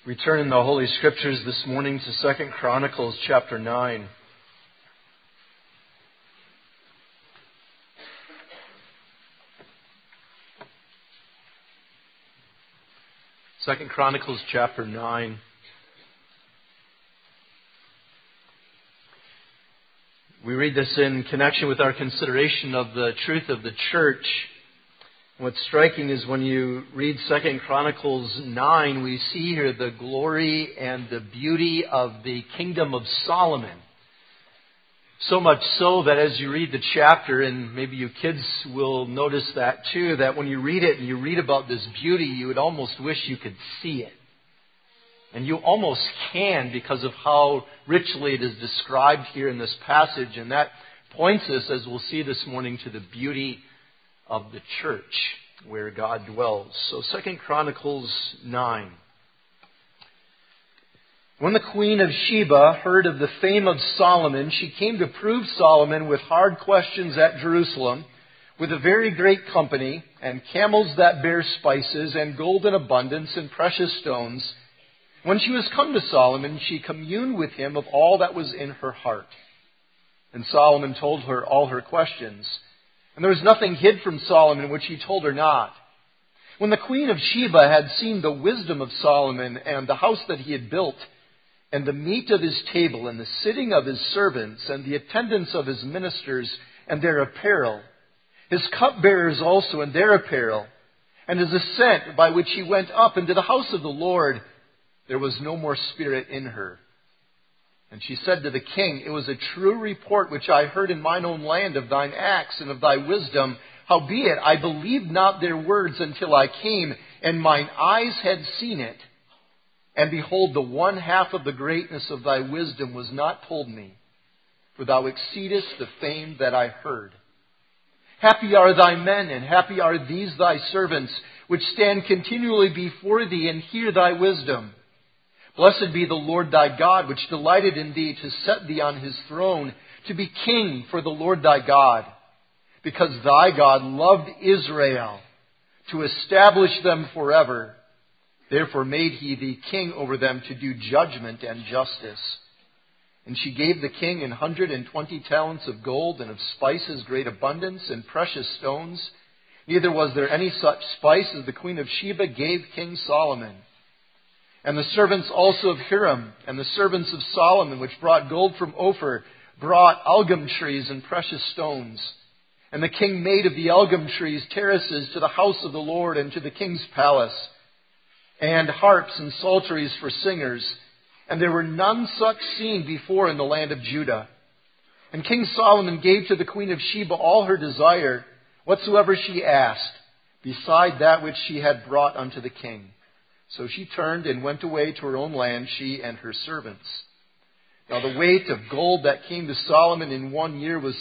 We turn in the Holy Scriptures this morning to 2 Chronicles chapter 9. 2 Chronicles chapter 9. We read this in connection with our consideration of the truth of the church. What's striking is when you read 2 Chronicles 9, we see here the glory and the beauty of the kingdom of Solomon. So much so that as you read the chapter, and maybe you kids will notice that too, that when you read it and you read about this beauty, you would almost wish you could see it. And you almost can because of how richly it is described here in this passage. And that points us, as we'll see this morning, to the beauty of the church where God dwells. So 2 Chronicles 9. When the queen of Sheba heard of the fame of Solomon, she came to prove Solomon with hard questions at Jerusalem, with a very great company, and camels that bear spices, and gold in abundance, and precious stones. When she was come to Solomon, she communed with him of all that was in her heart. And Solomon told her all her questions. And there was nothing hid from Solomon which he told her not. When the queen of Sheba had seen the wisdom of Solomon, and the house that he had built, and the meat of his table, and the sitting of his servants, and the attendance of his ministers, and their apparel, his cupbearers also, and their apparel, and his ascent by which he went up into the house of the Lord, there was no more spirit in her. And she said to the king, It was a true report which I heard in mine own land of thine acts and of thy wisdom. Howbeit, I believed not their words until I came, and mine eyes had seen it. And behold, the one half of the greatness of thy wisdom was not told me, for thou exceedest the fame that I heard. Happy are thy men, and happy are these thy servants, which stand continually before thee and hear thy wisdom. Blessed be the Lord thy God, which delighted in thee to set thee on his throne, to be king for the Lord thy God. Because thy God loved Israel, to establish them forever. Therefore made he thee king over them to do judgment and justice. And she gave the king 120 talents of gold, and of spices great abundance, and precious stones. Neither was there any such spice as the queen of Sheba gave King Solomon. And the servants also of Hiram, and the servants of Solomon, which brought gold from Ophir, brought algum trees and precious stones. And the king made of the algum trees terraces to the house of the Lord and to the king's palace, and harps and psalteries for singers. And there were none such seen before in the land of Judah. And King Solomon gave to the queen of Sheba all her desire, whatsoever she asked, beside that which she had brought unto the king. So she turned and went away to her own land, she and her servants. Now the weight of gold that came to Solomon in 1 year was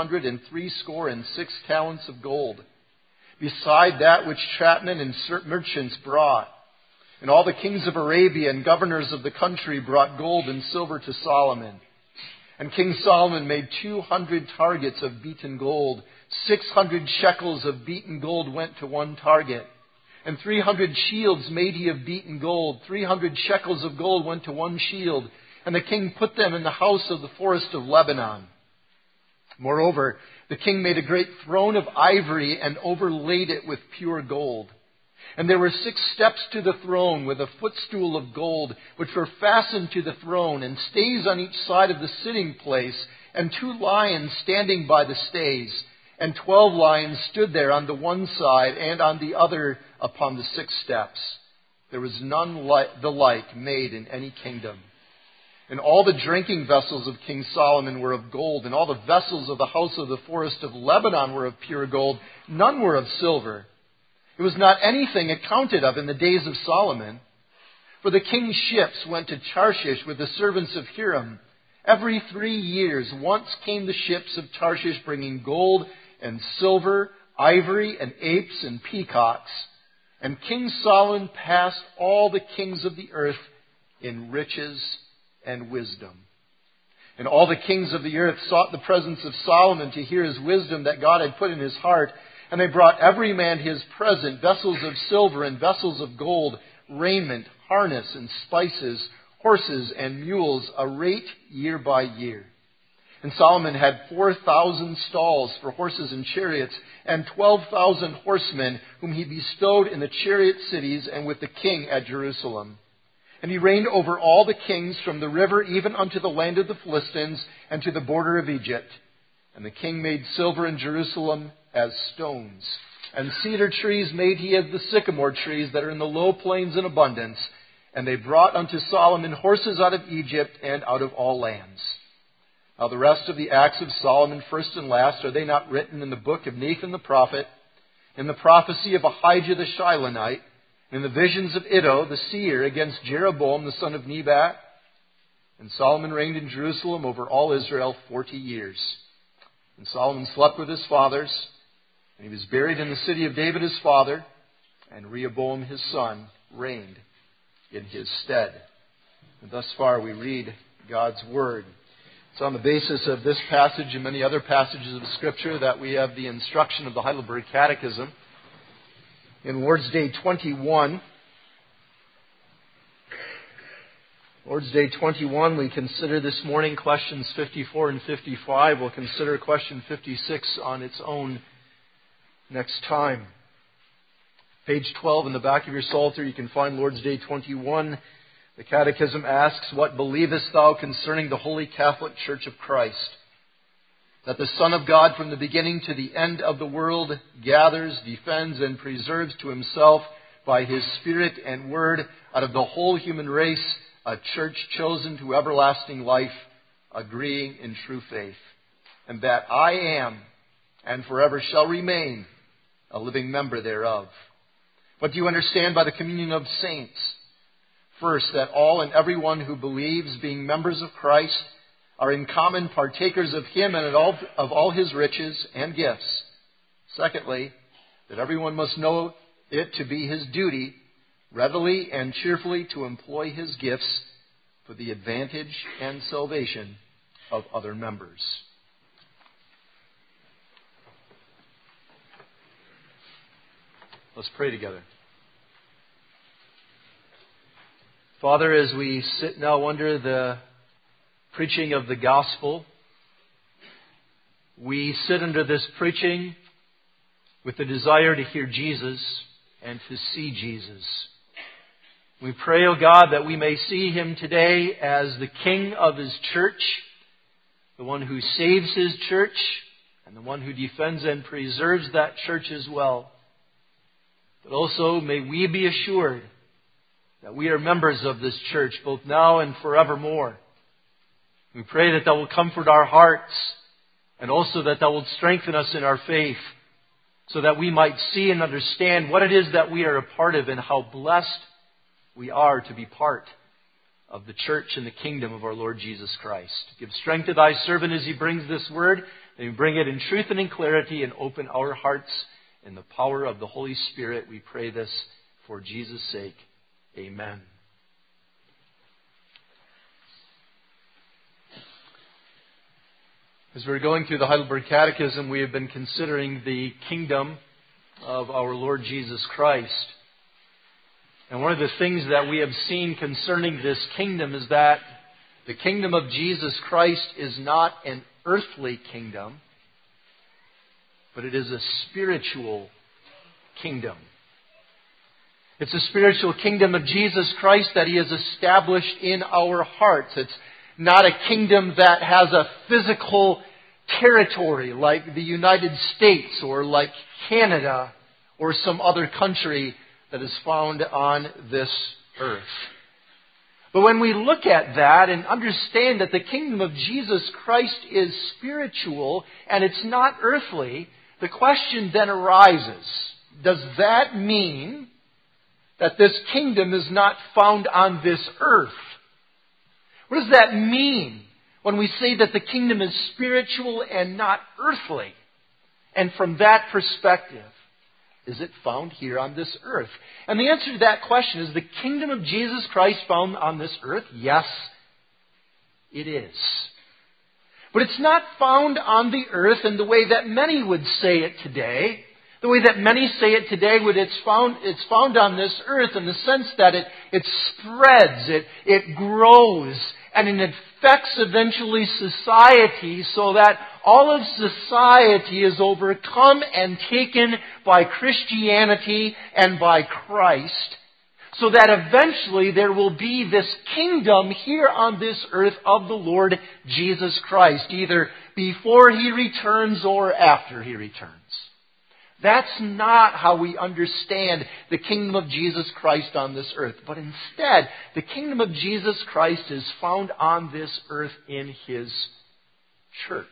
666 talents of gold, beside that which chapmen and merchants brought. And all the kings of Arabia and governors of the country brought gold and silver to Solomon. And King Solomon made 200 targets of beaten gold. 600 shekels of beaten gold went to one target. And 300 shields made he of beaten gold. 300 shekels of gold went to one shield. And the king put them in the house of the forest of Lebanon. Moreover, the king made a great throne of ivory and overlaid it with pure gold. And there were 6 steps to the throne with a footstool of gold, which were fastened to the throne, and stays on each side of the sitting place, and 2 lions standing by the stays. And 12 lions stood there on the one side and on the other upon the 6 steps. There was none the like made in any kingdom. And all the drinking vessels of King Solomon were of gold, and all the vessels of the house of the forest of Lebanon were of pure gold. None were of silver. It was not anything accounted of in the days of Solomon. For the king's ships went to Tarshish with the servants of Hiram. Every 3 years once came the ships of Tarshish bringing gold and silver, ivory and apes and peacocks. And King Solomon passed all the kings of the earth in riches and wisdom. And all the kings of the earth sought the presence of Solomon to hear his wisdom that God had put in his heart. And they brought every man his present, vessels of silver and vessels of gold, raiment, harness, and spices, horses and mules, a rate year by year. And Solomon had 4,000 stalls for horses and chariots, and 12,000 horsemen, whom he bestowed in the chariot cities and with the king at Jerusalem. And he reigned over all the kings from the river even unto the land of the Philistines and to the border of Egypt. And the king made silver in Jerusalem as stones. And cedar trees made he as the sycamore trees that are in the low plains in abundance. And they brought unto Solomon horses out of Egypt and out of all lands. Now the rest of the acts of Solomon, first and last, are they not written in the book of Nathan the prophet, in the prophecy of Ahijah the Shilonite, in the visions of Iddo the seer against Jeroboam the son of Nebat? And Solomon reigned in Jerusalem over all Israel 40 years. And Solomon slept with his fathers, and he was buried in the city of David his father, and Rehoboam his son reigned in his stead. And thus far we read God's Word. It's on the basis of this passage and many other passages of Scripture that we have the instruction of the Heidelberg Catechism. In Lord's Day 21, we consider this morning questions 54 and 55. We'll consider question 56 on its own next time. Page 12 in the back of your Psalter, you can find Lord's Day 21. The Catechism asks, "What believest thou concerning the Holy Catholic Church of Christ? That the Son of God from the beginning to the end of the world gathers, defends, and preserves to himself by his Spirit and Word out of the whole human race a church chosen to everlasting life, agreeing in true faith. And that I am, and forever shall remain, a living member thereof. What do you understand by the communion of saints? First, that all and everyone who believes, being members of Christ, are in common partakers of Him and of all His riches and gifts. Secondly, that everyone must know it to be his duty readily and cheerfully to employ his gifts for the advantage and salvation of other members." Let's pray together. Father, as we sit now under the preaching of the gospel, we sit under this preaching with the desire to hear Jesus and to see Jesus. We pray, O God, that we may see Him today as the King of His church, the one who saves His church, and the one who defends and preserves that church as well. But also may we be assured that we are members of this church, both now and forevermore. We pray that Thou will comfort our hearts, and also that Thou will strengthen us in our faith, so that we might see and understand what it is that we are a part of and how blessed we are to be part of the church and the kingdom of our Lord Jesus Christ. Give strength to Thy servant as he brings this word, and we bring it in truth and in clarity, and open our hearts in the power of the Holy Spirit. We pray this for Jesus' sake. Amen. As we're going through the Heidelberg Catechism, we have been considering the kingdom of our Lord Jesus Christ. And one of the things that we have seen concerning this kingdom is that the kingdom of Jesus Christ is not an earthly kingdom, but it is a spiritual kingdom. It's a spiritual kingdom of Jesus Christ that He has established in our hearts. It's not a kingdom that has a physical territory like the United States or like Canada or some other country that is found on this earth. But when we look at that and understand that the kingdom of Jesus Christ is spiritual and it's not earthly, the question then arises, does that mean that this kingdom is not found on this earth? What does that mean when we say that the kingdom is spiritual and not earthly? And from that perspective, is it found here on this earth? And the answer to that question is, the kingdom of Jesus Christ found on this earth? Yes, it is. But it's not found on the earth in the way that many would say it today, The way that many say it today, it's found on this earth in the sense that it spreads, it grows, and it affects eventually society so that all of society is overcome and taken by Christianity and by Christ, so that eventually there will be this kingdom here on this earth of the Lord Jesus Christ, either before He returns or after He returns. That's not how we understand the kingdom of Jesus Christ on this earth. But instead, the kingdom of Jesus Christ is found on this earth in His church.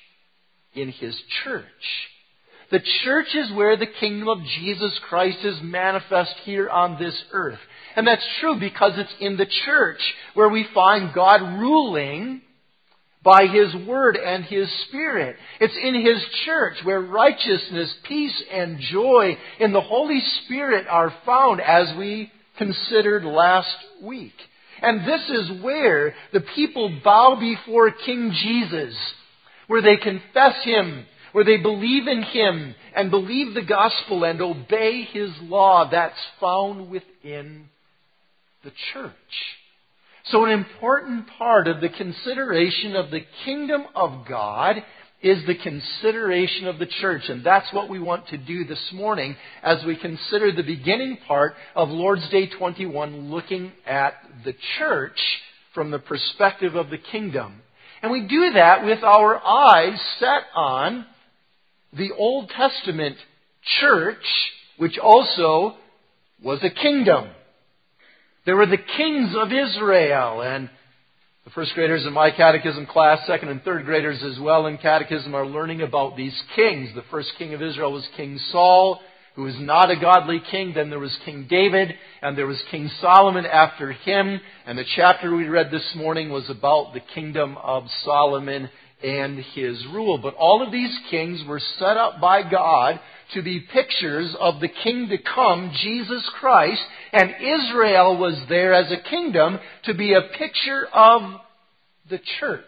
In His church. The church is where the kingdom of Jesus Christ is manifest here on this earth. And that's true because it's in the church where we find God ruling by His Word and His Spirit. It's in His church where righteousness, peace, and joy in the Holy Spirit are found, as we considered last week. And this is where the people bow before King Jesus, where they confess Him, where they believe in Him and believe the gospel and obey His law. That's found within the church. So an important part of the consideration of the kingdom of God is the consideration of the church. And that's what we want to do this morning as we consider the beginning part of Lord's Day 21, looking at the church from the perspective of the kingdom. And we do that with our eyes set on the Old Testament church, which also was a kingdom. There were the kings of Israel, and the first graders in my catechism class, second and third graders as well in catechism, are learning about these kings. The first king of Israel was King Saul, who was not a godly king. Then there was King David, and there was King Solomon after him. And the chapter we read this morning was about the kingdom of Solomon and his rule. But all of these kings were set up by God to be pictures of the king to come, Jesus Christ. And Israel was there as a kingdom to be a picture of the church.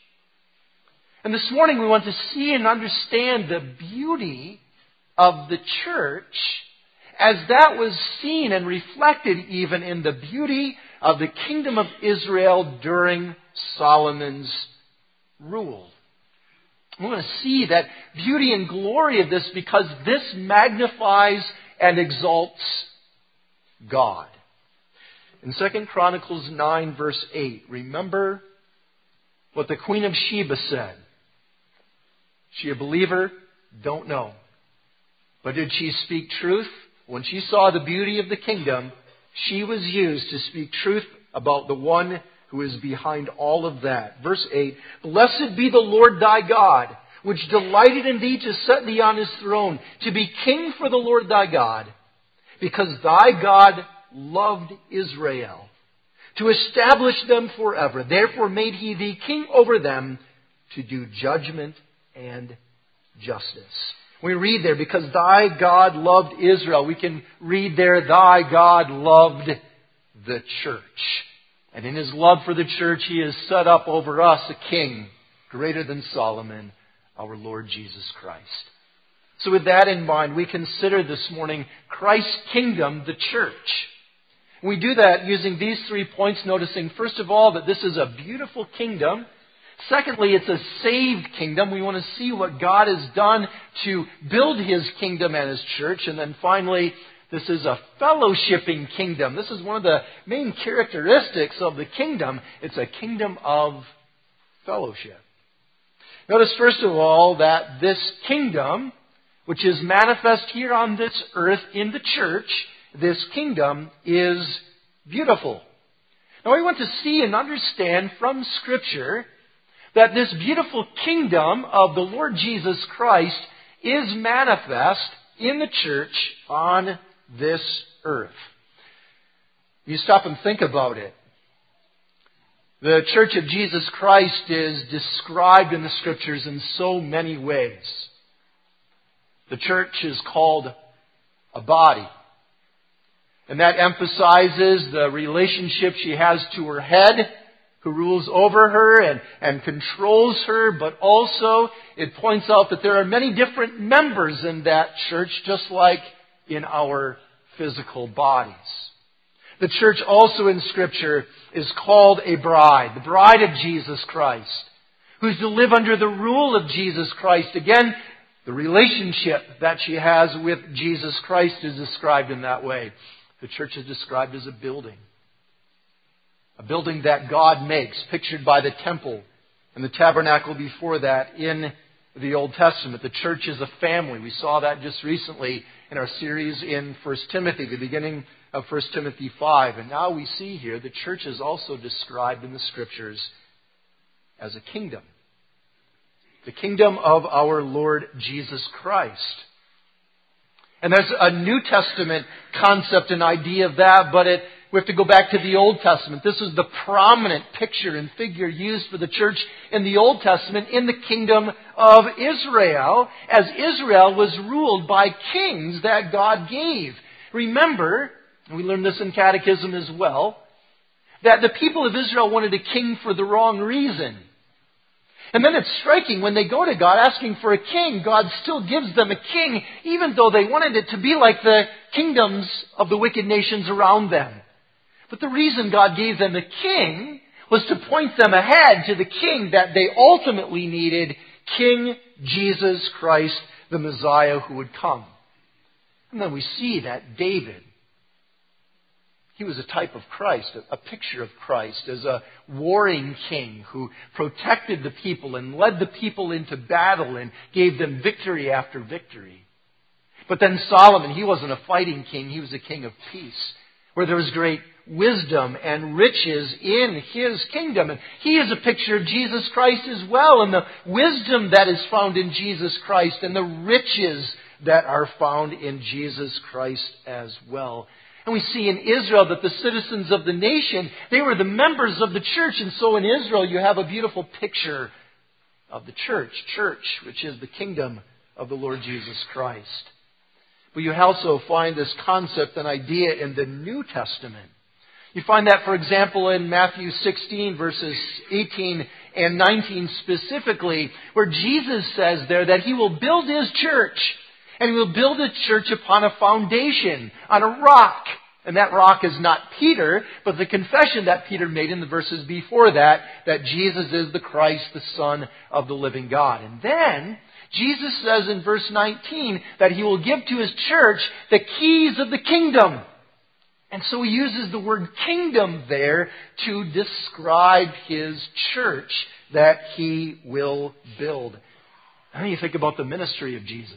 And this morning we want to see and understand the beauty of the church as that was seen and reflected even in the beauty of the kingdom of Israel during Solomon's rule. We want to see that beauty and glory of this because this magnifies and exalts God. In 2 Chronicles 9 verse 8, remember what the Queen of Sheba said. Is she a believer? Don't know. But did she speak truth? When she saw the beauty of the kingdom, she was used to speak truth about the one who is behind all of that. Verse 8, Blessed be the Lord thy God, which delighted in thee to set thee on his throne, to be king for the Lord thy God, because thy God loved Israel, to establish them forever. Therefore made he thee king over them, to do judgment and justice. We read there, because thy God loved Israel. We can read there, thy God loved the church. And in His love for the church, He has set up over us a king greater than Solomon, our Lord Jesus Christ. So with that in mind, we consider this morning Christ's kingdom, the church. We do that using these 3 points, noticing first of all that this is a beautiful kingdom. Secondly, it's a saved kingdom. We want to see what God has done to build His kingdom and His church. And then finally, this is a fellowshipping kingdom. This is one of the main characteristics of the kingdom. It's a kingdom of fellowship. Notice first of all that this kingdom, which is manifest here on this earth in the church, this kingdom is beautiful. Now we want to see and understand from Scripture that this beautiful kingdom of the Lord Jesus Christ is manifest in the church on this earth. You stop and think about it. The church of Jesus Christ is described in the Scriptures in so many ways. The church is called a body. And that emphasizes the relationship she has to her head, who rules over her and controls her, but also it points out that there are many different members in that church, just like in our physical bodies. The church also in Scripture is called a bride, the bride of Jesus Christ, who's to live under the rule of Jesus Christ. Again, the relationship that she has with Jesus Christ is described in that way. The church is described as a building that God makes, pictured by the temple and the tabernacle before that in the Old Testament. The church is a family. We saw that just recently in our series in 1 Timothy, the beginning of 1 Timothy 5. And now we see here the church is also described in the Scriptures as a kingdom. The kingdom of our Lord Jesus Christ. And there's a New Testament concept and idea of that, but we have to go back to the Old Testament. This is the prominent picture and figure used for the church in the Old Testament in the kingdom of Israel, as Israel was ruled by kings that God gave. Remember, and we learned this in Catechism as well, that the people of Israel wanted a king for the wrong reason. And then it's striking, when they go to God asking for a king, God still gives them a king, even though they wanted it to be like the kingdoms of the wicked nations around them. But the reason God gave them a king was to point them ahead to the king that they ultimately needed, King Jesus Christ, the Messiah who would come. And then we see that David, he was a type of Christ, a picture of Christ as a warring king who protected the people and led the people into battle and gave them victory after victory. But then Solomon, he wasn't a fighting king, he was a king of peace, where there was great wisdom and riches in his kingdom. And he is a picture of Jesus Christ as well, and the wisdom that is found in Jesus Christ and the riches that are found in Jesus Christ as well. And we see in Israel that the citizens of the nation, they were the members of the church. And so in Israel you have a beautiful picture of the church, which is the kingdom of the Lord Jesus Christ. But you also find this concept and idea in the New Testament. You find that, for example, in Matthew 16, verses 18 and 19 specifically, where Jesus says there that He will build His church. And He will build a church upon a foundation, on a rock. And that rock is not Peter, but the confession that Peter made in the verses before that Jesus is the Christ, the Son of the living God. And then Jesus says in verse 19 that He will give to His church the keys of the kingdom. And so He uses the word kingdom there to describe His church that He will build. And then you think about the ministry of Jesus.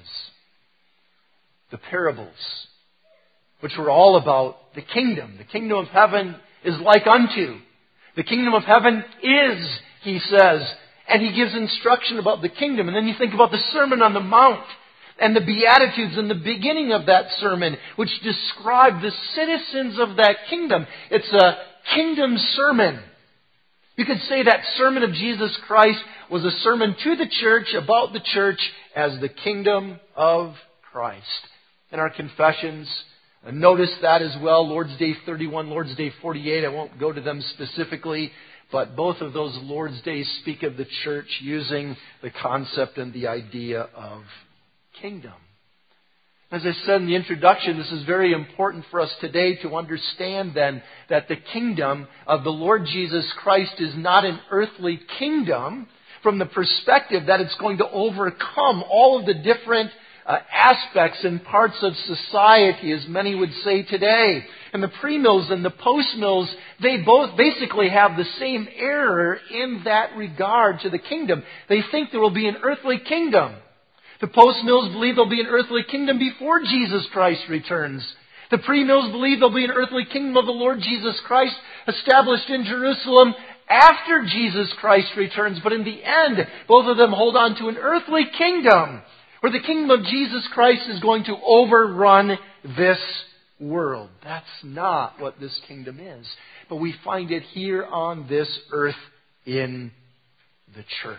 The parables, which were all about the kingdom. The kingdom of heaven is like unto. The kingdom of heaven is, He says. And He gives instruction about the kingdom. And then you think about the Sermon on the Mount and the Beatitudes in the beginning of that sermon, which describe the citizens of that kingdom. It's a kingdom sermon. You could say that sermon of Jesus Christ was a sermon to the church about the church as the kingdom of Christ. In our confessions, notice that as well. Lord's Day 31, Lord's Day 48. I won't go to them specifically, but both of those Lord's Days speak of the church using the concept and the idea of kingdom. As I said in the introduction, this is very important for us today to understand then that the kingdom of the Lord Jesus Christ is not an earthly kingdom from the perspective that it's going to overcome all of the different aspects and parts of society, as many would say today. And the pre-mills and the post-mills, they both basically have the same error in that regard to the kingdom. They think there will be an earthly kingdom. The post-mills believe there will be an earthly kingdom before Jesus Christ returns. The pre-mills believe there will be an earthly kingdom of the Lord Jesus Christ established in Jerusalem after Jesus Christ returns. But in the end, both of them hold on to an earthly kingdom, where the kingdom of Jesus Christ is going to overrun this world. That's not what this kingdom is. But we find it here on this earth in the church.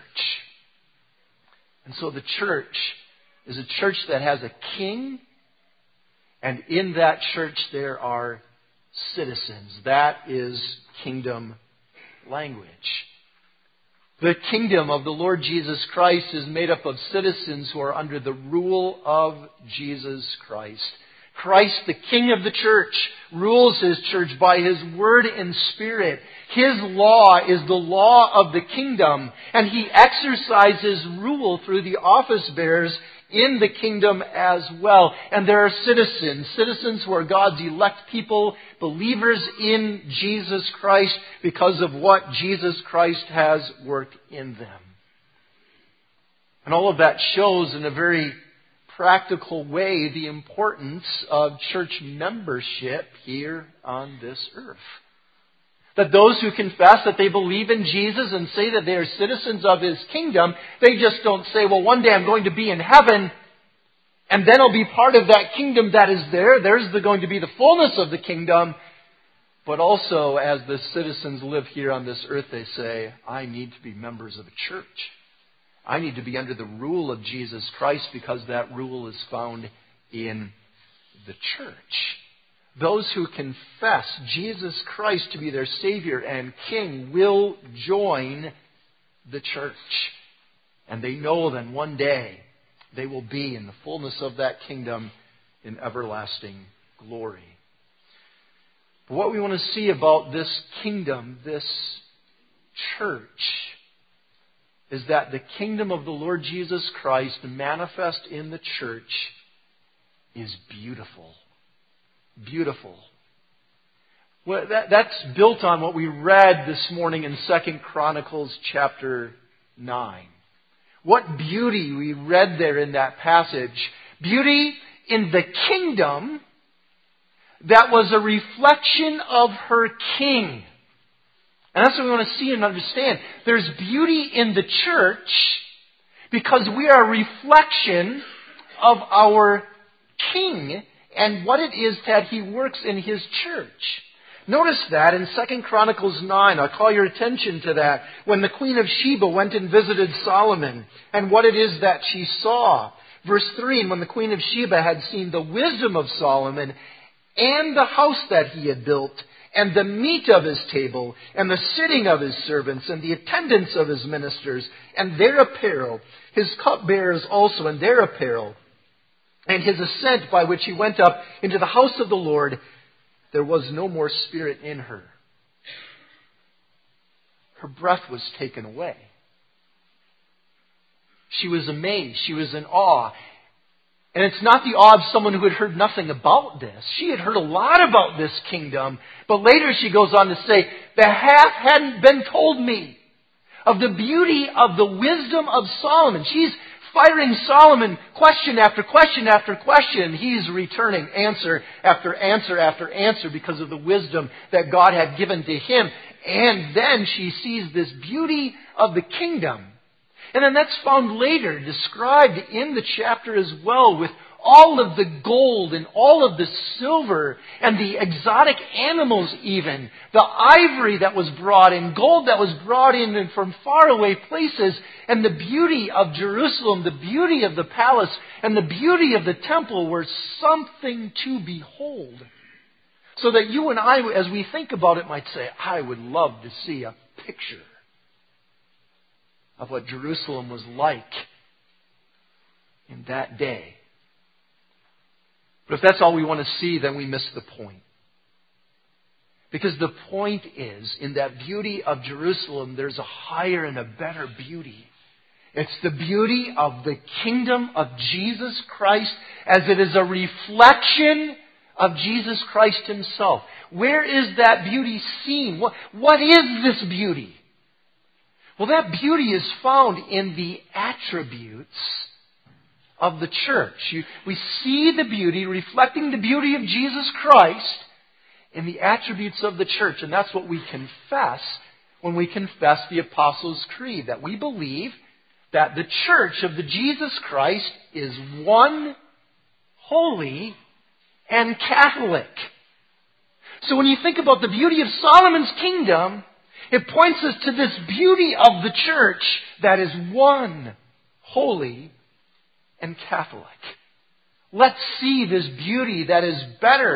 And so the church is a church that has a king, and in that church there are citizens. That is kingdom language. The kingdom of the Lord Jesus Christ is made up of citizens who are under the rule of Jesus Christ. Christ, the King of the church, rules His church by His word and spirit. His law is the law of the kingdom, and He exercises rule through the office bearers in the kingdom as well. And there are citizens who are God's elect people, believers in Jesus Christ because of what Jesus Christ has worked in them. And all of that shows in a very practical way the importance of church membership here on this earth. That those who confess that they believe in Jesus and say that they are citizens of His kingdom, they just don't say, well, one day I'm going to be in heaven and then I'll be part of that kingdom that is there. There's going to be the fullness of the kingdom. But also, as the citizens live here on this earth, they say, I need to be members of a church. I need to be under the rule of Jesus Christ because that rule is found in the church. Those who confess Jesus Christ to be their Savior and King will join the church. And they know that one day they will be in the fullness of that kingdom in everlasting glory. But what we want to see about this kingdom, this church, is that the kingdom of the Lord Jesus Christ manifest in the church is beautiful. Beautiful. Well, that's built on what we read this morning in 2 Chronicles chapter 9. What beauty we read there in that passage. Beauty in the kingdom that was a reflection of her king. And that's what we want to see and understand. There's beauty in the church because we are a reflection of our King and what it is that He works in His church. Notice that in 2 Chronicles 9. I'll call your attention to that. When the Queen of Sheba went and visited Solomon and what it is that she saw. Verse 3, and when the Queen of Sheba had seen the wisdom of Solomon and the house that he had built, and the meat of his table, and the sitting of his servants, and the attendance of his ministers, and their apparel, his cupbearers also, and their apparel, and his ascent by which he went up into the house of the Lord, there was no more spirit in her. Her breath was taken away. She was amazed. She was in awe. And it's not the awe of someone who had heard nothing about this. She had heard a lot about this kingdom. But later she goes on to say, the half hadn't been told me of the beauty of the wisdom of Solomon. She's firing Solomon question after question after question. He's returning answer after answer after answer because of the wisdom that God had given to him. And then she sees this beauty of the kingdom. And then that's found later described in the chapter as well with all of the gold and all of the silver and the exotic animals even. The ivory that was brought in, gold that was brought in from faraway places, and the beauty of Jerusalem, the beauty of the palace, and the beauty of the temple were something to behold. So that you and I, as we think about it, might say, I would love to see a picture of what Jerusalem was like in that day. But if that's all we want to see, then we miss the point. Because the point is, in that beauty of Jerusalem, there's a higher and a better beauty. It's the beauty of the kingdom of Jesus Christ as it is a reflection of Jesus Christ Himself. Where is that beauty seen? What is this beauty? Well, that beauty is found in the attributes of the church. We see the beauty, reflecting the beauty of Jesus Christ in the attributes of the church. And that's what we confess when we confess the Apostles' Creed. That we believe that the church of the Jesus Christ is one, holy, and Catholic. So when you think about the beauty of Solomon's kingdom, it points us to this beauty of the church that is one, holy, and Catholic. Let's see this beauty that is better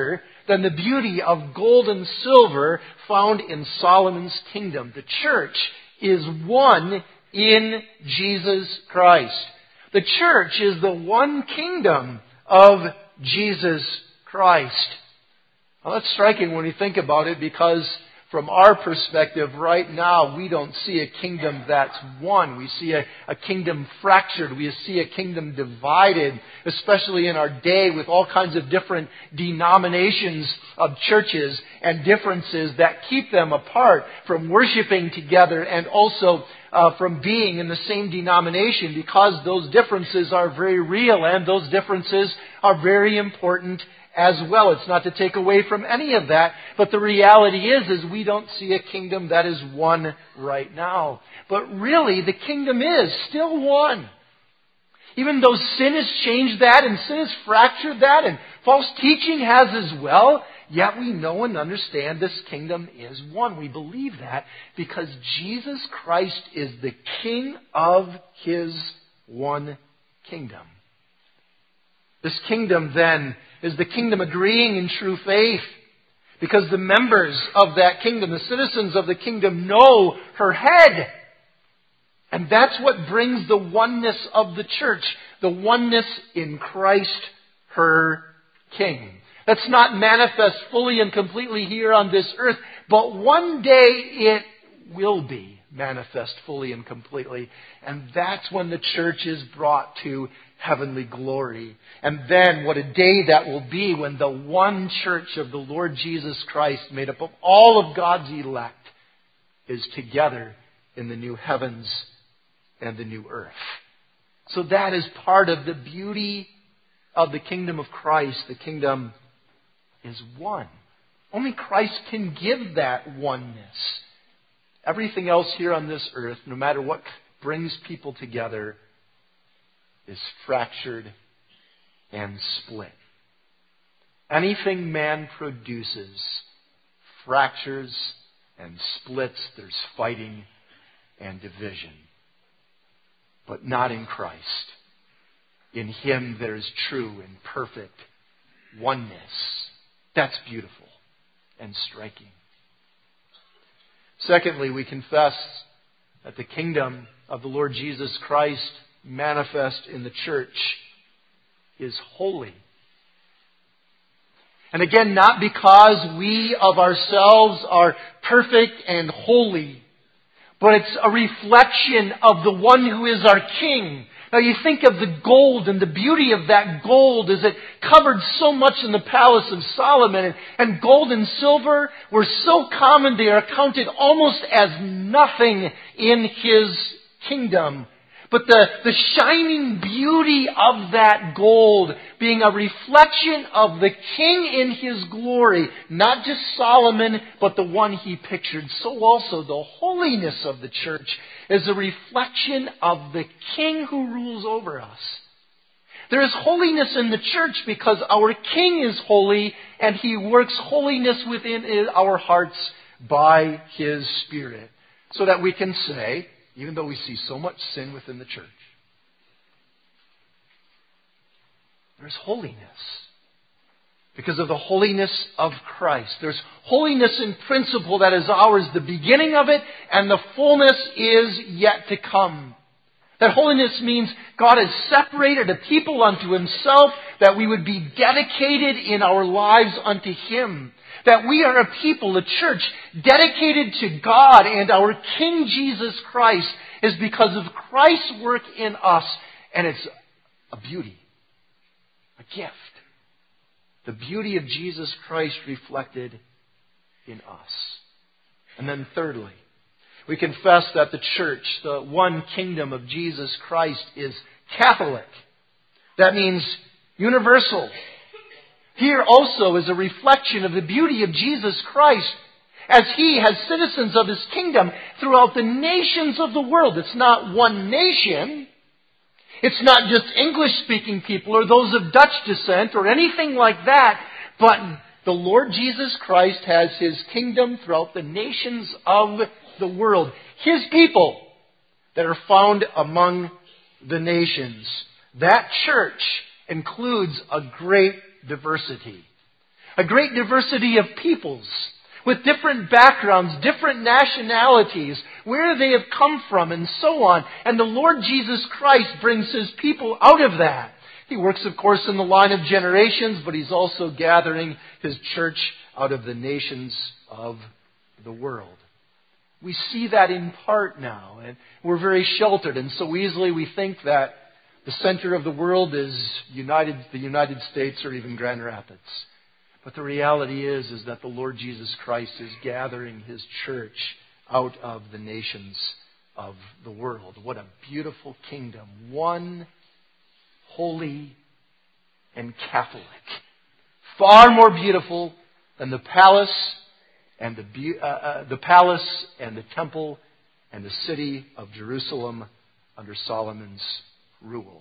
than the beauty of gold and silver found in Solomon's kingdom. The church is one in Jesus Christ. The church is the one kingdom of Jesus Christ. Well, that's striking when we think about it, because from our perspective right now, we don't see a kingdom that's one. We see a kingdom fractured. We see a kingdom divided, especially in our day with all kinds of different denominations of churches and differences that keep them apart from worshiping together and also from being in the same denomination, because those differences are very real and those differences are very important as well. It's not to take away from any of that, but the reality is we don't see a kingdom that is one right now. But really, the kingdom is still one. Even though sin has changed that, and sin has fractured that, and false teaching has as well, yet we know and understand this kingdom is one. We believe that because Jesus Christ is the King of His one kingdom. This kingdom, then, is the kingdom agreeing in true faith, because the members of that kingdom, the citizens of the kingdom, know her head. And that's what brings the oneness of the church, the oneness in Christ, her King. That's not manifest fully and completely here on this earth, but one day it will be manifest fully and completely. And that's when the church is brought to heavenly glory. And then what a day that will be, when the one church of the Lord Jesus Christ, made up of all of God's elect, is together in the new heavens and the new earth. So that is part of the beauty of the kingdom of Christ. The kingdom is one. Only Christ can give that oneness. Everything else here on this earth, no matter what brings people together, is fractured and split. Anything man produces fractures and splits. There's fighting and division. But not in Christ. In Him there is true and perfect oneness. That's beautiful and striking. Secondly, we confess that the kingdom of the Lord Jesus Christ manifest in the church is holy. And again, not because we of ourselves are perfect and holy, but it's a reflection of the one who is our King. Now you think of the gold and the beauty of that gold as it covered so much in the palace of Solomon. And gold and silver were so common, they are counted almost as nothing in his kingdom. But the shining beauty of that gold being a reflection of the King in His glory, not just Solomon, but the one he pictured. So also the holiness of the church is a reflection of the King who rules over us. There is holiness in the church because our King is holy and He works holiness within our hearts by His Spirit. So that we can say, even though we see so much sin within the church, there's holiness because of the holiness of Christ. There's holiness in principle that is ours, the beginning of it, and the fullness is yet to come. That holiness means God has separated a people unto Himself, that we would be dedicated in our lives unto Him. That we are a people, a church, dedicated to God and our King Jesus Christ is because of Christ's work in us. And it's a beauty, a gift. The beauty of Jesus Christ reflected in us. And then thirdly, we confess that the church, the one kingdom of Jesus Christ, is Catholic. That means universal. Here also is a reflection of the beauty of Jesus Christ as He has citizens of His kingdom throughout the nations of the world. It's not one nation. It's not just English-speaking people or those of Dutch descent or anything like that. But the Lord Jesus Christ has His kingdom throughout the nations of the world. His people that are found among the nations. That church includes a great diversity. a great diversity of peoples with different backgrounds, different nationalities, where they have come from, and so on. And the Lord Jesus Christ brings His people out of that. He works, of course, in the line of generations, but He's also gathering His church out of the nations of the world. We see that in part now, and we're very sheltered, and so easily we think that the center of the world is the United States or even Grand Rapids. But the reality is that the Lord Jesus Christ is gathering His church out of the nations of the world. What a beautiful kingdom. One, holy, and Catholic. Far more beautiful than the palace and the temple and the city of Jerusalem under Solomon's rule.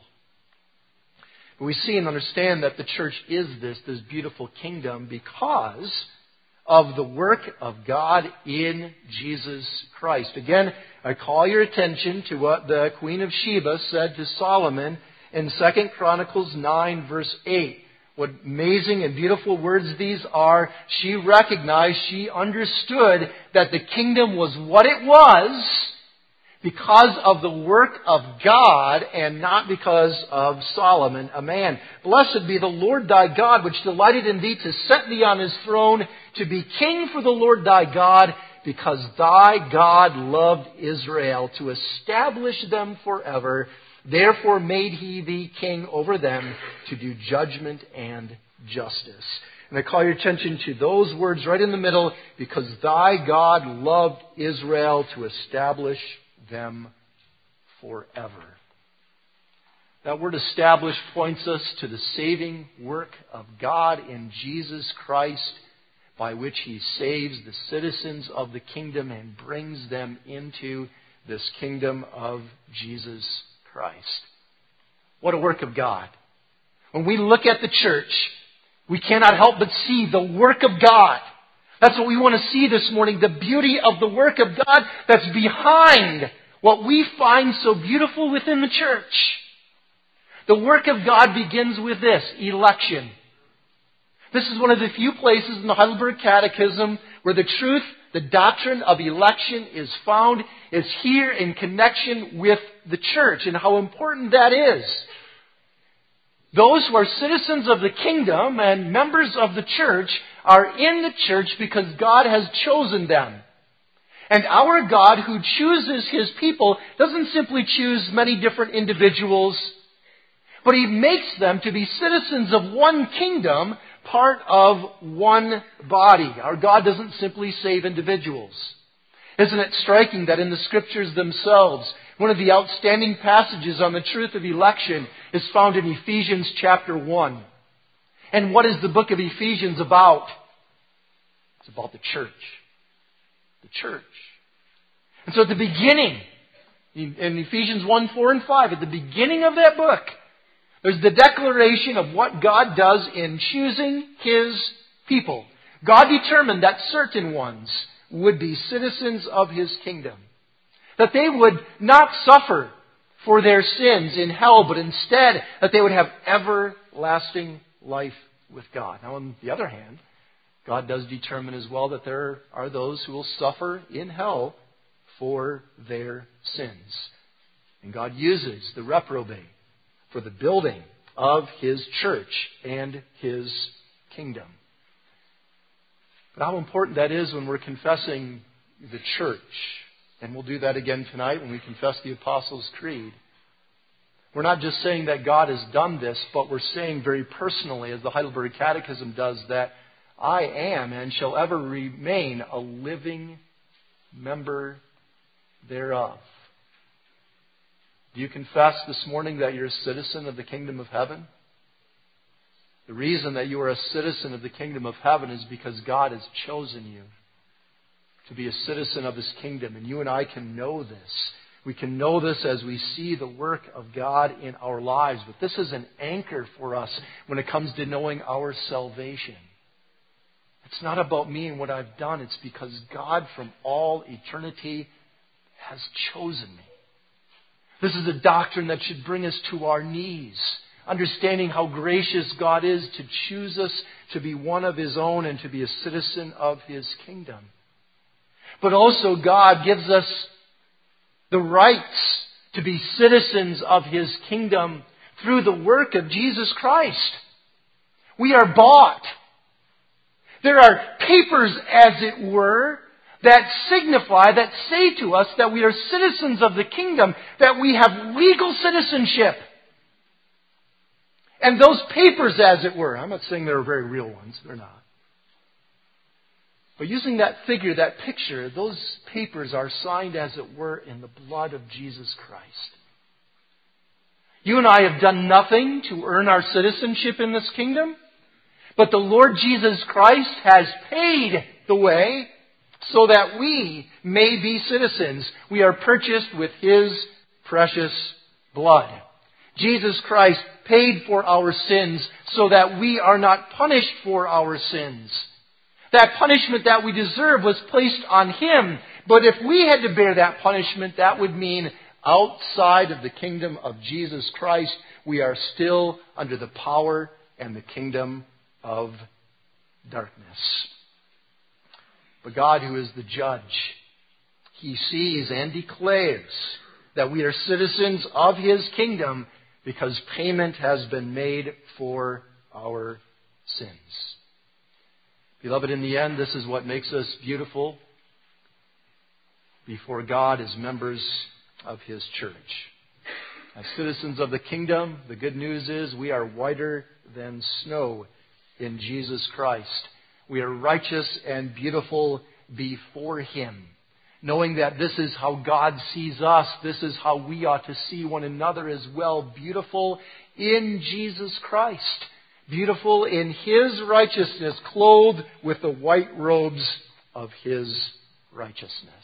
We see and understand that the church is this beautiful kingdom because of the work of God in Jesus Christ. Again, I call your attention to what the Queen of Sheba said to Solomon in 2 Chronicles 9, verse 8. What amazing and beautiful words these are. She recognized, she understood that the kingdom was what it was because of the work of God and not because of Solomon, a man. Blessed be the Lord thy God, which delighted in thee to set thee on His throne, to be king for the Lord thy God, because thy God loved Israel, to establish them forever. Therefore made He thee king over them, to do judgment and justice. And I call your attention to those words right in the middle, because thy God loved Israel, to establish them forever. That word establish points us to the saving work of God in Jesus Christ, by which He saves the citizens of the kingdom and brings them into this kingdom of Jesus Christ. What a work of God. When we look at the church, we cannot help but see the work of God. That's what we want to see this morning, the beauty of the work of God that's behind what we find so beautiful within the church. The work of God begins with this, election. This is one of the few places in the Heidelberg Catechism where the truth, the doctrine of election is found, is here in connection with the church and how important that is. Those who are citizens of the kingdom and members of the church are in the church because God has chosen them. And our God, who chooses His people, doesn't simply choose many different individuals, but He makes them to be citizens of one kingdom, part of one body. Our God doesn't simply save individuals. Isn't it striking that in the Scriptures themselves, one of the outstanding passages on the truth of election is found in Ephesians chapter 1. And what is the book of Ephesians about? It's about the church. The church. And so at the beginning, in Ephesians 1, 4, and 5, at the beginning of that book, there's the declaration of what God does in choosing His people. God determined that certain ones would be citizens of His kingdom. That they would not suffer for their sins in hell, but instead that they would have everlasting life with God. Now, on the other hand, God does determine as well that there are those who will suffer in hell for their sins. And God uses the reprobate for the building of His church and His kingdom. But how important that is when we're confessing the church. And we'll do that again tonight when we confess the Apostles' Creed. We're not just saying that God has done this, but we're saying very personally, as the Heidelberg Catechism does, that I am and shall ever remain a living member thereof. Do you confess this morning that you're a citizen of the kingdom of heaven? The reason that you are a citizen of the kingdom of heaven is because God has chosen you to be a citizen of His kingdom. And you and I can know this. We can know this as we see the work of God in our lives. But this is an anchor for us when it comes to knowing our salvation. It's not about me and what I've done. It's because God from all eternity has chosen me. This is a doctrine that should bring us to our knees understanding how gracious God is to choose us to be one of His own and to be a citizen of His kingdom. But also God gives us the rights to be citizens of His kingdom through the work of Jesus Christ. We are bought. There are papers, as it were, that signify, that say to us that we are citizens of the kingdom, that we have legal citizenship. And those papers, as it were, I'm not saying they're very real ones, they're not. But using that figure, that picture, those papers are signed, as it were, in the blood of Jesus Christ. You and I have done nothing to earn our citizenship in this kingdom, but the Lord Jesus Christ has paid the way so that we may be citizens. We are purchased with His precious blood. Jesus Christ paid for our sins so that we are not punished for our sins. That punishment that we deserve was placed on Him. But if we had to bear that punishment, that would mean outside of the kingdom of Jesus Christ, we are still under the power and the kingdom of darkness. But God, who is the judge, He sees and declares that we are citizens of His kingdom because payment has been made for our sins. Beloved, in the end, this is what makes us beautiful before God as members of His church. As citizens of the kingdom, the good news is we are whiter than snow in Jesus Christ. We are righteous and beautiful before Him, knowing that this is how God sees us. This is how we ought to see one another as well. Beautiful in Jesus Christ. Beautiful in His righteousness, clothed with the white robes of His righteousness.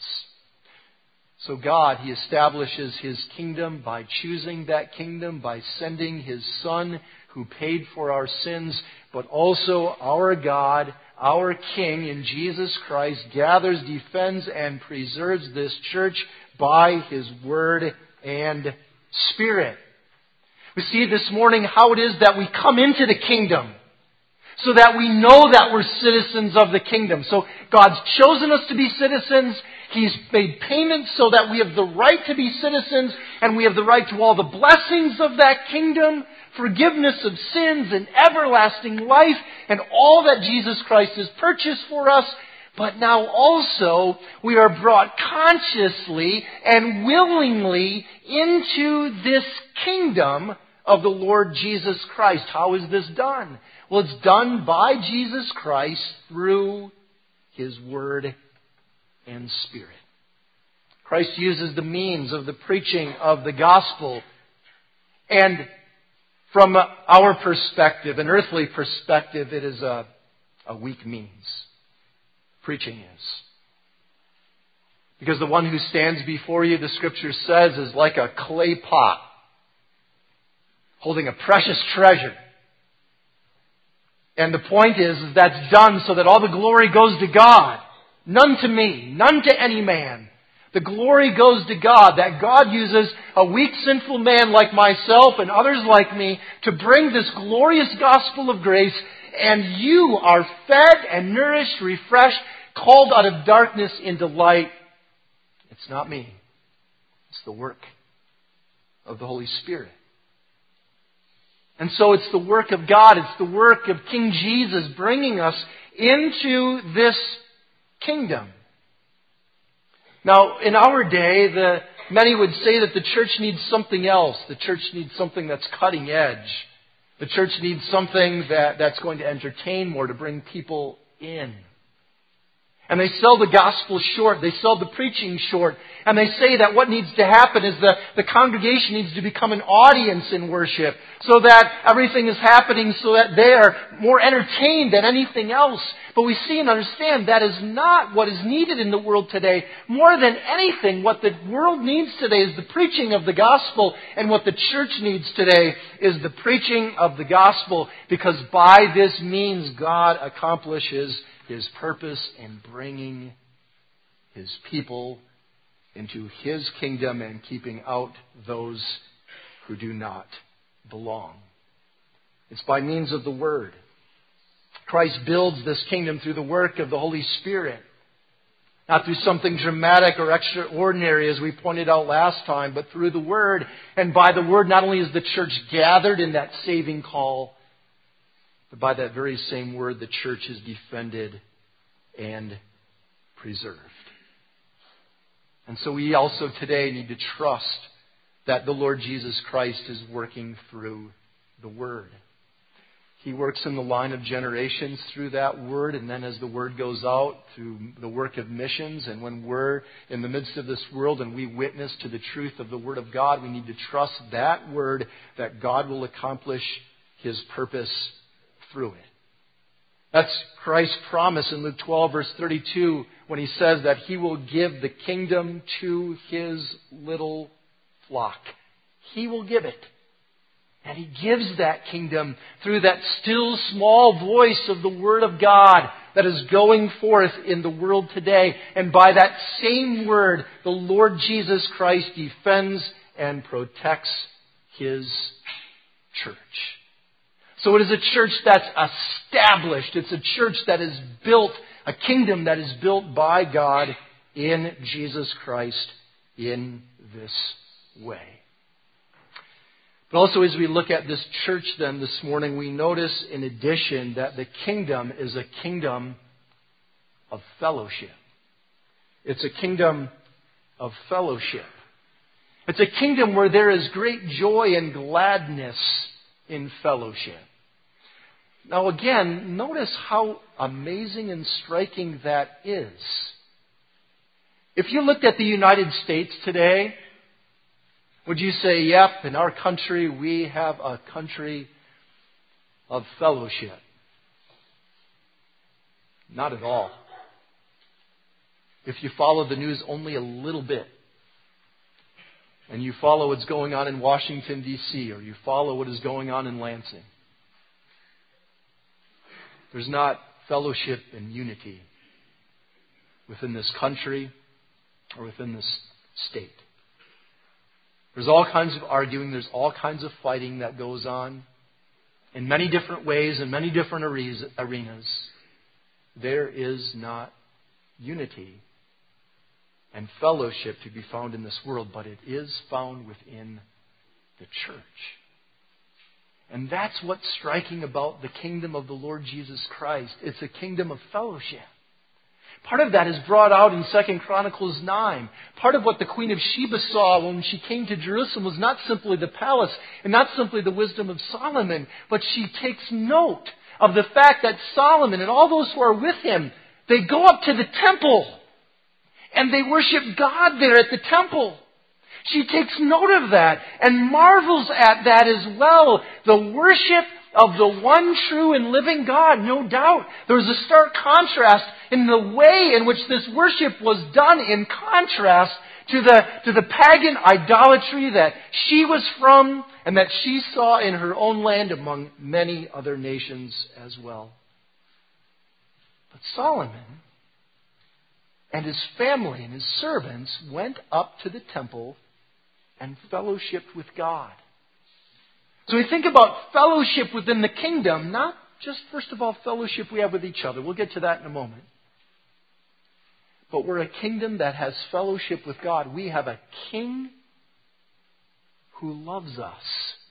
So God, He establishes His kingdom by choosing that kingdom, by sending His Son who paid for our sins, but also our God, our King in Jesus Christ, gathers, defends, and preserves this church by His Word and Spirit. We see this morning how it is that we come into the kingdom, so that we know that we're citizens of the kingdom. So God's chosen us to be citizens. He's made payment so that we have the right to be citizens, and we have the right to all the blessings of that kingdom, forgiveness of sins and everlasting life, and all that Jesus Christ has purchased for us. But now also we are brought consciously and willingly into this kingdom of the Lord Jesus Christ. How is this done? Well, it's done by Jesus Christ through His Word and Spirit. Christ uses the means of the preaching of the gospel. And from our perspective, an earthly perspective, it is a weak means. Preaching is. Because the one who stands before you, the Scripture says, is like a clay pot holding a precious treasure. And the point is that's done so that all the glory goes to God. None to me, none to any man. The glory goes to God, that God uses a weak, sinful man like myself and others like me to bring this glorious gospel of grace, and you are fed and nourished, refreshed, called out of darkness into light. It's not me. It's the work of the Holy Spirit. And so it's the work of God, it's the work of King Jesus bringing us into this kingdom. Now, in our day, many would say that the church needs something else. The church needs something that's cutting edge. The church needs something that's going to entertain more, to bring people in. And they sell the gospel short. They sell the preaching short. And they say that what needs to happen is the congregation needs to become an audience in worship, so that everything is happening so that they are more entertained than anything else. But we see and understand that is not what is needed in the world today. More than anything, what the world needs today is the preaching of the gospel. And what the church needs today is the preaching of the gospel, because by this means God accomplishes His purpose in bringing His people into His kingdom and keeping out those who do not belong. It's by means of the Word. Christ builds this kingdom through the work of the Holy Spirit. Not through something dramatic or extraordinary, as we pointed out last time, but through the Word. And by the Word, not only is the church gathered in that saving call, but by that very same Word, the church is defended and preserved. And so we also today need to trust that the Lord Jesus Christ is working through the Word. He works in the line of generations through that Word, and then as the Word goes out through the work of missions, and when we're in the midst of this world and we witness to the truth of the Word of God, we need to trust that Word that God will accomplish His purpose through it. That's Christ's promise in Luke 12, verse 32, when He says that He will give the kingdom to His little flock. He will give it. And He gives that kingdom through that still small voice of the Word of God that is going forth in the world today. And by that same Word, the Lord Jesus Christ defends and protects His church. So it is a church that's established. It's a church that is built, a kingdom that is built by God in Jesus Christ in this way. But also as we look at this church then this morning, we notice in addition that the kingdom is a kingdom of fellowship. It's a kingdom of fellowship. It's a kingdom where there is great joy and gladness in fellowship. Now again, notice how amazing and striking that is. If you looked at the United States today, would you say, yep, in our country we have a country of fellowship? Not at all. If you follow the news only a little bit, and you follow what's going on in Washington, D.C., or you follow what is going on in Lansing, there's not fellowship and unity within this country or within this state. There's all kinds of arguing, there's all kinds of fighting that goes on in many different ways, in many different arenas. There is not unity and fellowship to be found in this world, but it is found within the church. And that's what's striking about the kingdom of the Lord Jesus Christ. It's a kingdom of fellowship. Part of that is brought out in 2 Chronicles 9. Part of what the Queen of Sheba saw when she came to Jerusalem was not simply the palace and not simply the wisdom of Solomon, but she takes note of the fact that Solomon and all those who are with him, they go up to the temple and they worship God there at the temple. She takes note of that and marvels at that as well. The worship of the one true and living God, no doubt. There was a stark contrast in the way in which this worship was done in contrast to the pagan idolatry that she was from and that she saw in her own land among many other nations as well. But Solomon and his family and his servants went up to the temple and fellowshiped with God. So we think about fellowship within the kingdom, not just, first of all, fellowship we have with each other. We'll get to that in a moment. But we're a kingdom that has fellowship with God. We have a king who loves us.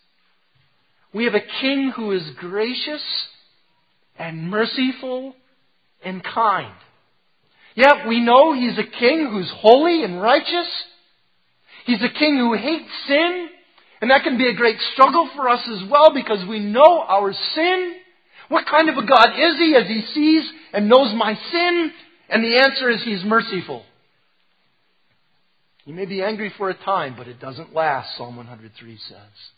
We have a king who is gracious and merciful and kind. Yeah, we know he's a king who's holy and righteous. He's a king who hates sin. And that can be a great struggle for us as well because we know our sin. What kind of a God is He as He sees and knows my sin? And the answer is He's merciful. He may be angry for a time, but it doesn't last, Psalm 103 says.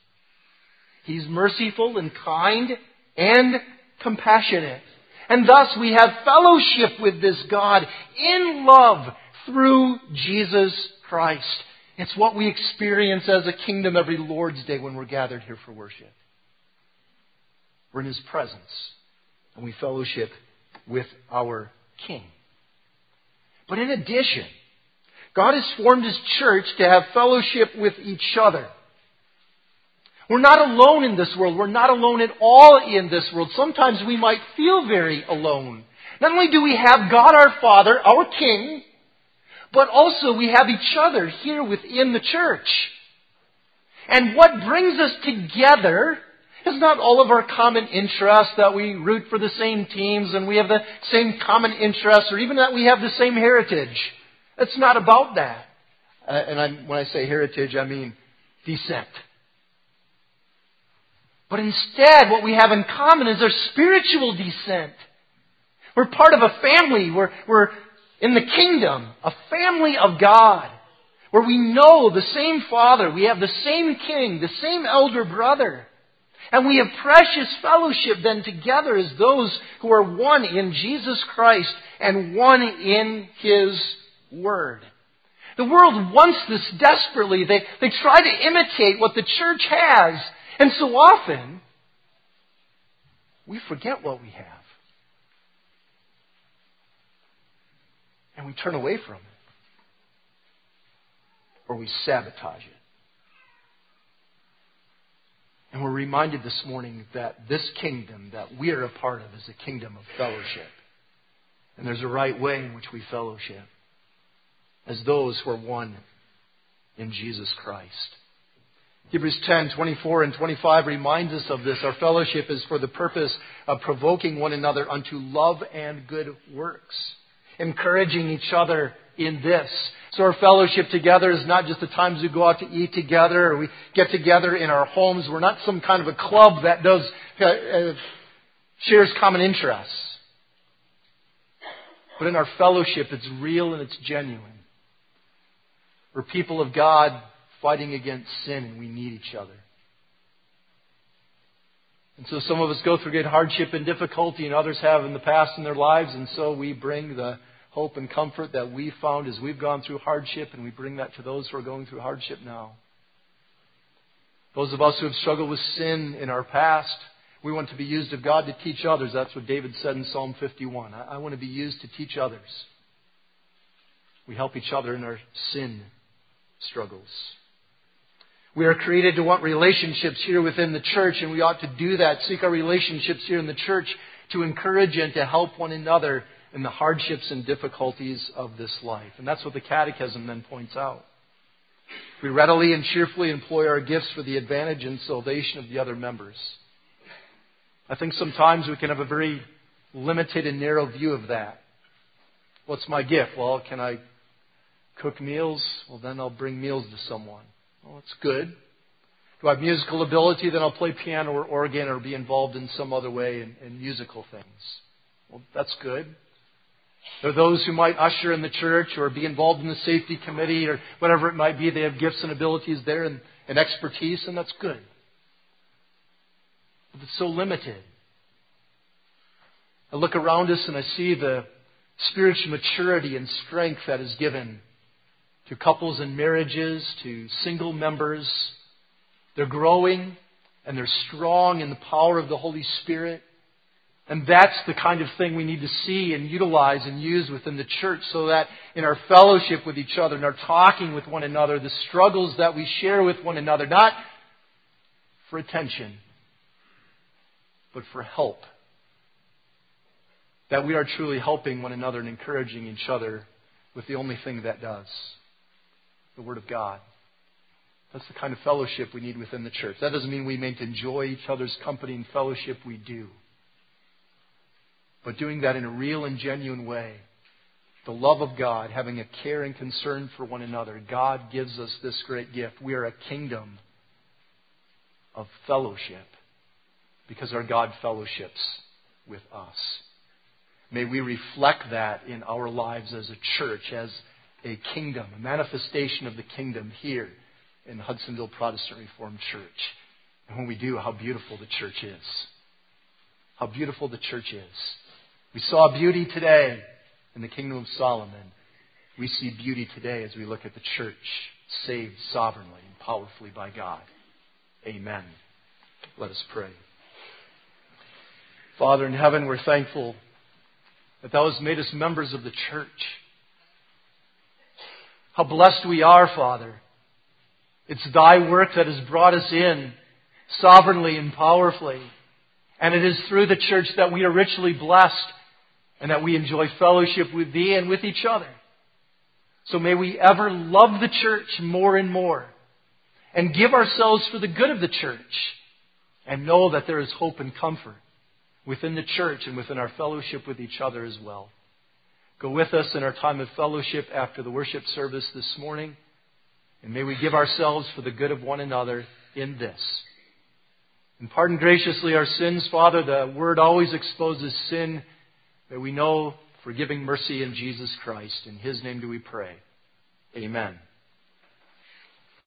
He's merciful and kind and compassionate. And thus we have fellowship with this God in love through Jesus Christ. It's what we experience as a kingdom every Lord's Day when we're gathered here for worship. We're in His presence and we fellowship with our King. But in addition, God has formed His church to have fellowship with each other. We're not alone in this world. We're not alone at all in this world. Sometimes we might feel very alone. Not only do we have God our Father, our King, but also we have each other here within the church. And what brings us together is not all of our common interests, that we root for the same teams and we have the same common interests, or even that we have the same heritage. It's not about that. When I say heritage, I mean descent. But instead, what we have in common is our spiritual descent. We're part of a family. We're in the kingdom, a family of God, where we know the same Father, we have the same King, the same elder brother. And we have precious fellowship then together as those who are one in Jesus Christ and one in His Word. The world wants this desperately. They try to imitate what the church has. And so often, we forget what we have. And we turn away from it. Or we sabotage it. And we're reminded this morning that this kingdom that we are a part of is a kingdom of fellowship. And there's a right way in which we fellowship as those who are one in Jesus Christ. Hebrews 10:24 and 25 reminds us of this. Our fellowship is for the purpose of provoking one another unto love and good works, encouraging each other in this. So our fellowship together is not just the times we go out to eat together or we get together in our homes. We're not some kind of a club that shares common interests. But in our fellowship, it's real and it's genuine. We're people of God fighting against sin, and we need each other. And so some of us go through great hardship and difficulty, and others have in the past in their lives, and so we bring the hope and comfort that we found as we've gone through hardship, and we bring that to those who are going through hardship now. Those of us who have struggled with sin in our past, we want to be used of God to teach others. That's what David said in Psalm 51. I want to be used to teach others. We help each other in our sin struggles. We are created to want relationships here within the church, and we ought to do that. Seek our relationships here in the church to encourage and to help one another in the hardships and difficulties of this life. And that's what the Catechism then points out. We readily and cheerfully employ our gifts for the advantage and salvation of the other members. I think sometimes we can have a very limited and narrow view of that. What's my gift? Well, can I cook meals? Well, then I'll bring meals to someone. Well, that's good. Do I have musical ability? Then I'll play piano or organ or be involved in some other way in musical things. Well, that's good. There are those who might usher in the church or be involved in the safety committee or whatever it might be. They have gifts and abilities there and expertise, and that's good. But it's so limited. I look around us and I see the spiritual maturity and strength that is given to couples and marriages, to single members. They're growing and they're strong in the power of the Holy Spirit. And that's the kind of thing we need to see and utilize and use within the church so that in our fellowship with each other and our talking with one another, the struggles that we share with one another, not for attention, but for help. That we are truly helping one another and encouraging each other with the only thing that does, the Word of God. That's the kind of fellowship we need within the church. That doesn't mean we may enjoy each other's company and fellowship. We do. But doing that in a real and genuine way. The love of God, having a care and concern for one another. God gives us this great gift. We are a kingdom of fellowship because our God fellowships with us. May we reflect that in our lives as a church, as a kingdom, a manifestation of the kingdom here in Hudsonville Protestant Reformed Church. And when we do, how beautiful the church is. How beautiful the church is. We saw beauty today in the kingdom of Solomon. We see beauty today as we look at the church, saved sovereignly and powerfully by God. Amen. Let us pray. Father in heaven, we're thankful that Thou hast made us members of the church. How blessed we are, Father. It's Thy work that has brought us in. sovereignly and powerfully. And it is through the church that we are richly blessed and that we enjoy fellowship with Thee and with each other. So may we ever love the church more and more and give ourselves for the good of the church and know that there is hope and comfort within the church and within our fellowship with each other as well. Go with us in our time of fellowship after the worship service this morning, and may we give ourselves for the good of one another in this. And pardon graciously our sins, Father. The Word always exposes sin. May we know forgiving mercy in Jesus Christ. In His name do we pray. Amen.